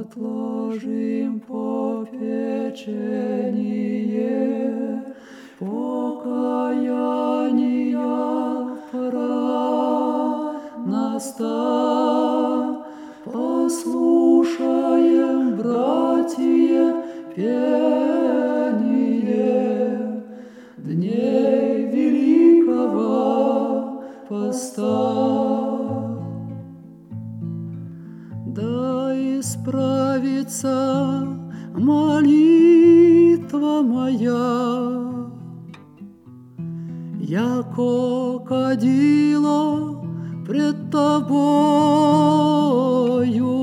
отложим попечение, покаяния пора настать. Послушаем, братья, пение дней великого поста. Да исправится молитва моя, яко кадило пред тобою.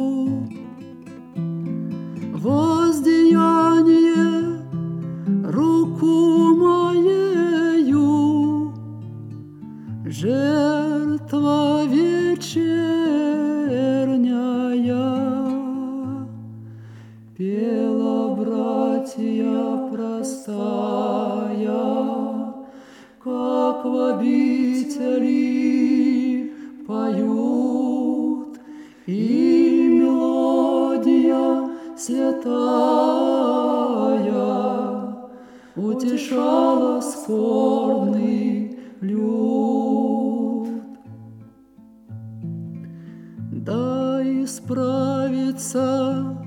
Воздеяние руку моею, жертва вечерняя. Пела братья простая, как в обители поют, и мелодия святая утешала скорбный люд. Да исправится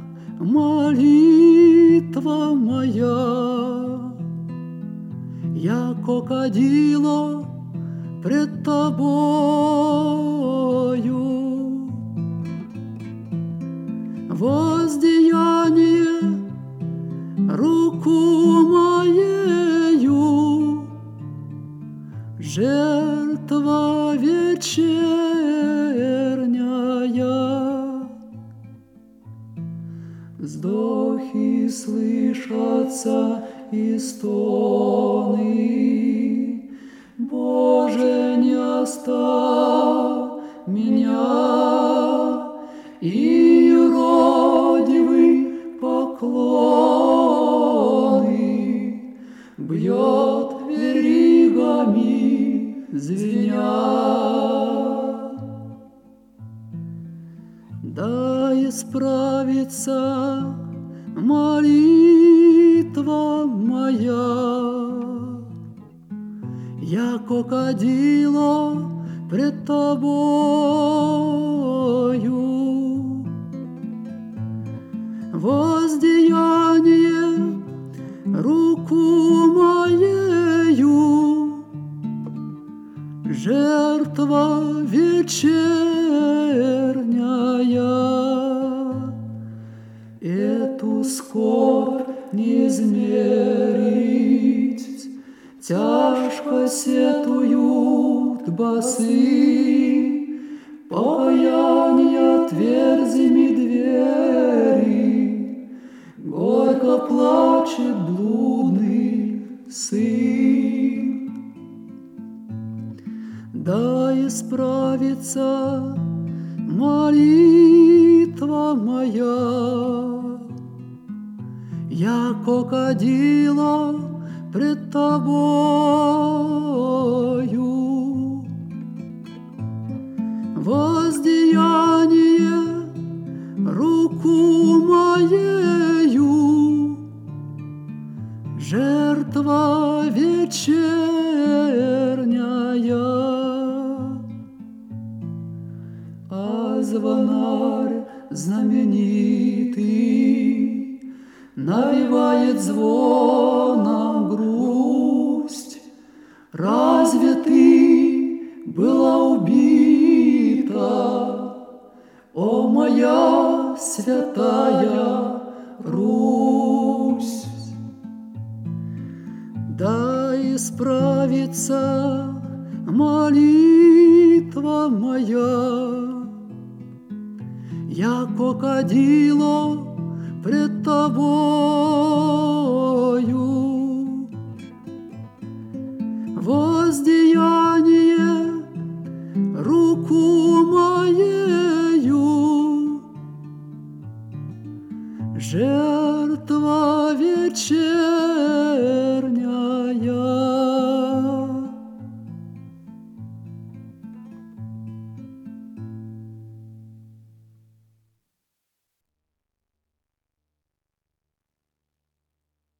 молитва моя, яко кадило пред тобою. Воздеяние руку моею, жертва вечерняя. Вздохи слышатся и стоны, Боже, не оставь меня, и юродивый поклоны бьет веригами звеня. Да исправится молитва моя, яко кадило пред тобою. Воздеяние руку моею, жертва вечерняя. Эту скорбь не измерить, тяжко сетуют басы, покаяние тверзими двери, горько плачет блудный сын. Да исправится молитва моя, яко кадило пред тобою. Воздеяние руку моею, жертва вечерняя. А звонарь знаменитый навевает звоном грусть. Разве ты была убита, о моя святая Русь? Да исправится молитва моя, яко кадило пред тобою. Воздеяние руку моею, жертва вечерняя.